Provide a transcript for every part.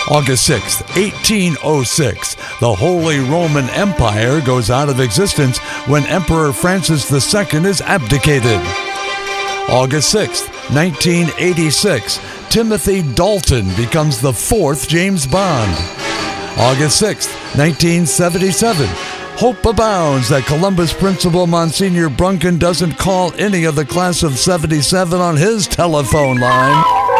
August 6th, 1806, the Holy Roman Empire goes out of existence when Emperor Francis II is abdicated. August 6th, 1986, Timothy Dalton becomes the fourth James Bond. August 6th, 1977, hope abounds that Columbus principal Monsignor Brunken doesn't call any of the class of 77 on his telephone line.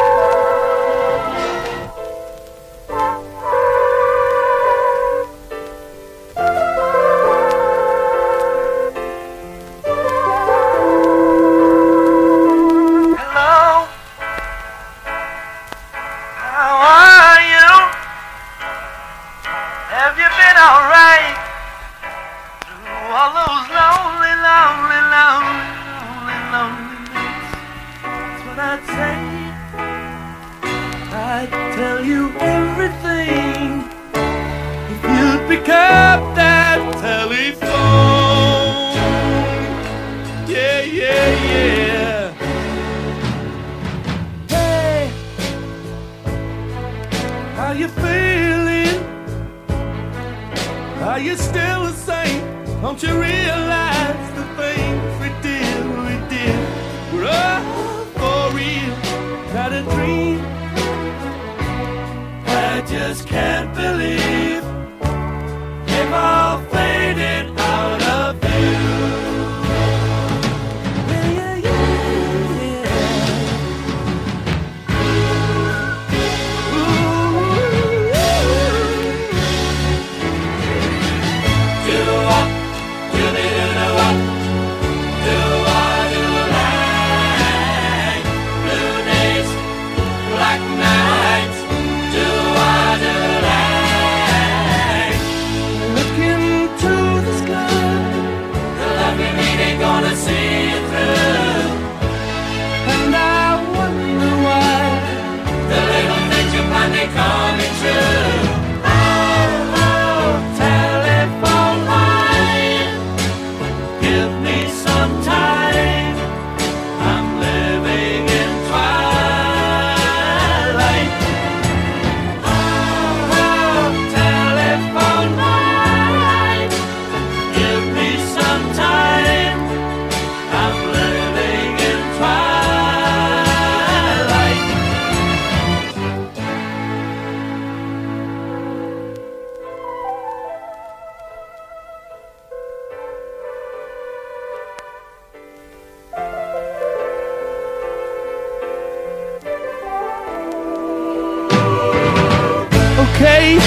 Okay,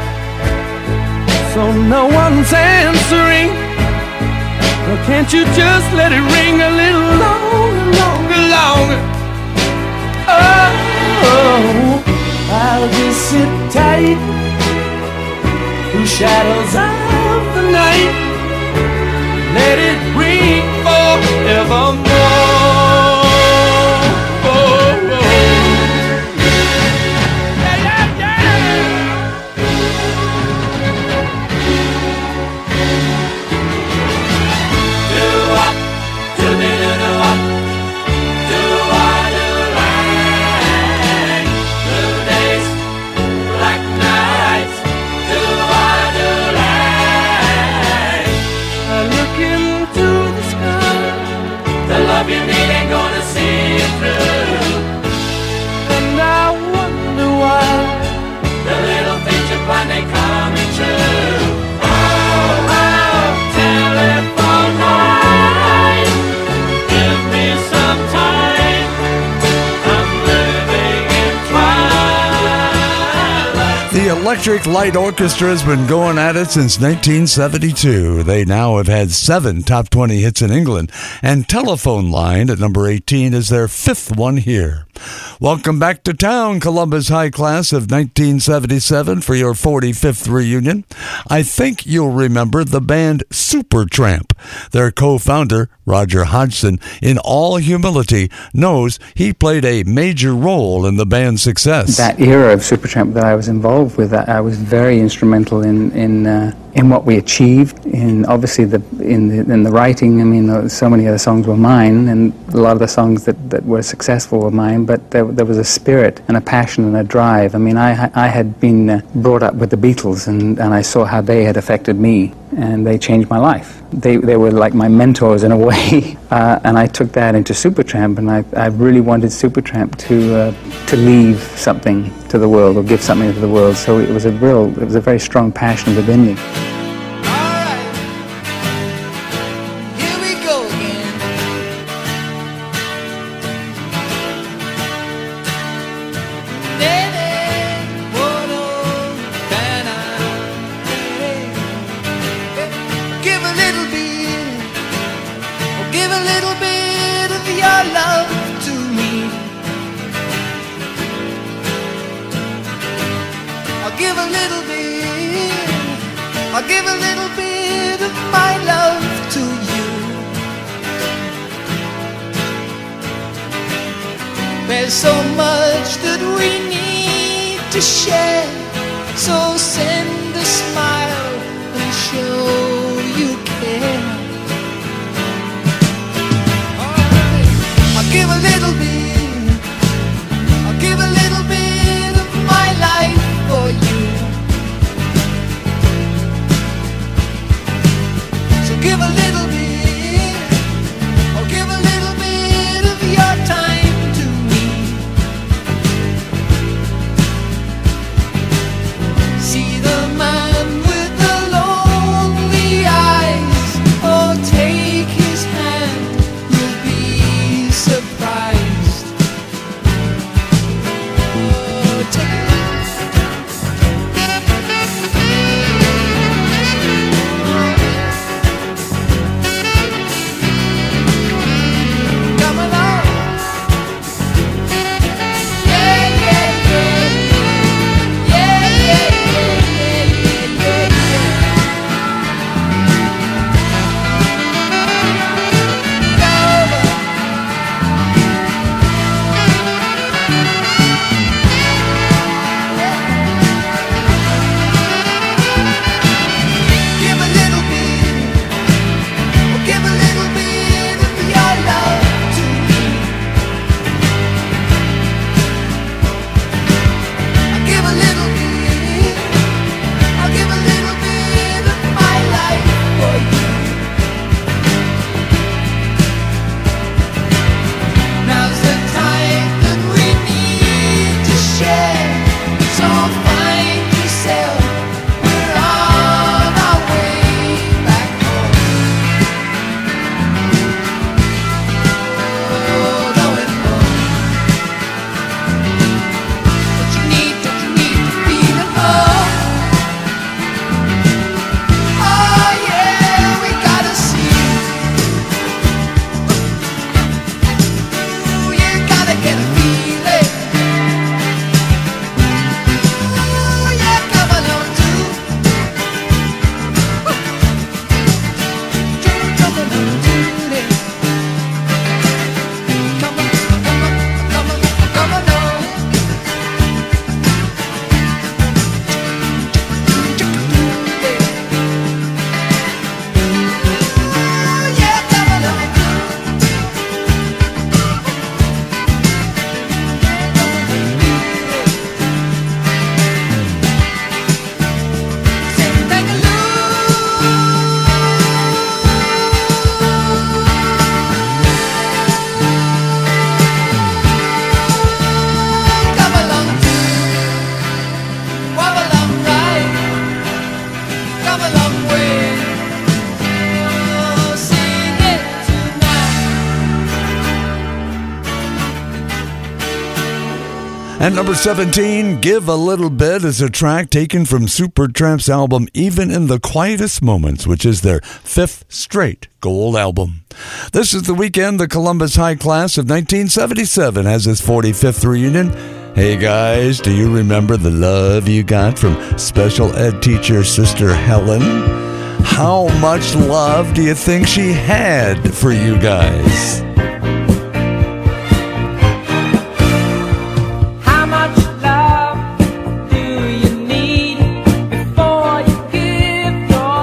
so no one's answering. Well, can't you just let it ring a little longer, longer, longer? Oh, I'll just sit tight through shadows of the night. Let it ring forevermore. Love you need ain't gonna see it through. And I wonder why the little things you plan ain't coming true. Oh, oh, telephone line, give me some time. I'm living in twilight. The Electric Light Orchestra has been going at it since 1972. They now have had 7 top 20 hits in England, and Telephone Line at number 18 is their 5th one here. Welcome back to town, Columbus High Class of 1977, for your 45th reunion. I think you'll remember the band Supertramp. Their co-founder, Roger Hodgson, in all humility, knows he played a major role in the band's success. That era of Supertramp that I was involved with, I was very instrumental in in what we achieved, in obviously in the writing. I mean, so many of the songs were mine, and a lot of the songs that were successful were mine, but there was a spirit and a passion and a drive. I mean, I had been brought up with the Beatles, and I saw how they had affected me, and they changed my life. They were like my mentors in a way, and I took that into Supertramp, and I really wanted Supertramp to leave something to the world, or give something to the world. So it was a very strong passion within me. I'll give a little bit of my love to you. There's so much that we need to share, so send a smile and show you care. I'll give a little bit, I'll give a little bit of my life for you. Give a little bit, or give a little bit of your time to me. See the man with the lonely eyes, oh take his hand, you'll be surprised. Oh, take it. And number 17, Give a Little Bit, is a track taken from Supertramp's album Even in the Quietest Moments, which is their 5th straight gold album. This is the weekend the Columbus High Class of 1977 has its 45th reunion. Hey guys, do you remember the love you got from special ed teacher Sister Helen? How much love do you think she had for you guys? Your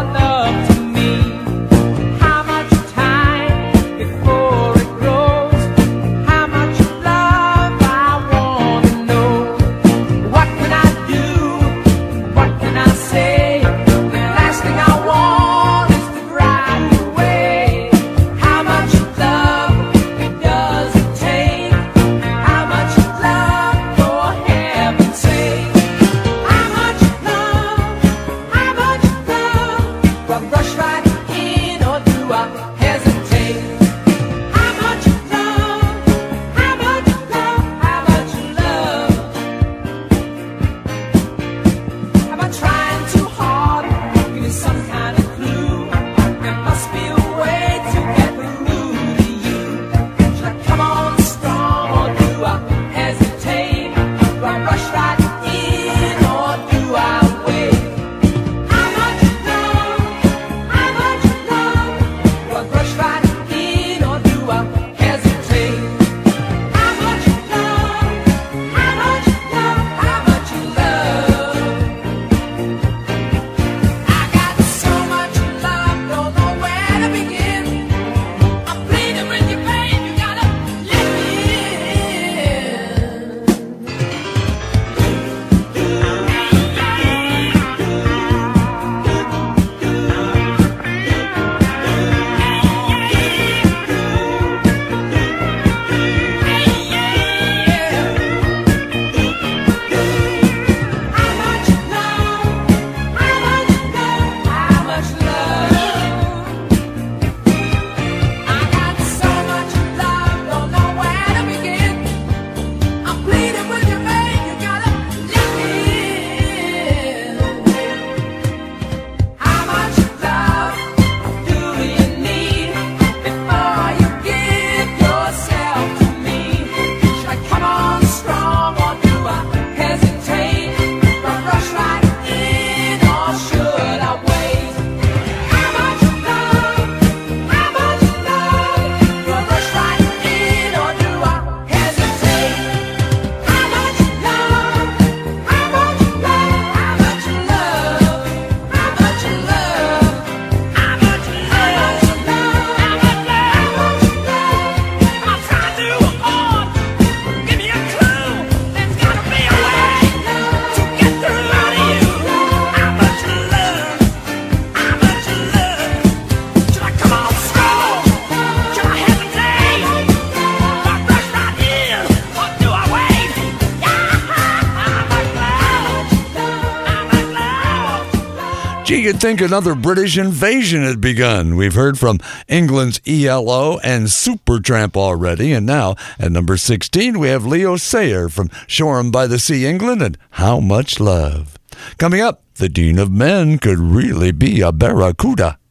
Gee, you'd think another British invasion had begun. We've heard from England's ELO and Supertramp already, and now at number 16 we have Leo Sayer from Shoreham by the Sea, England, and How Much Love. Coming up, the Dean of Men could really be a barracuda.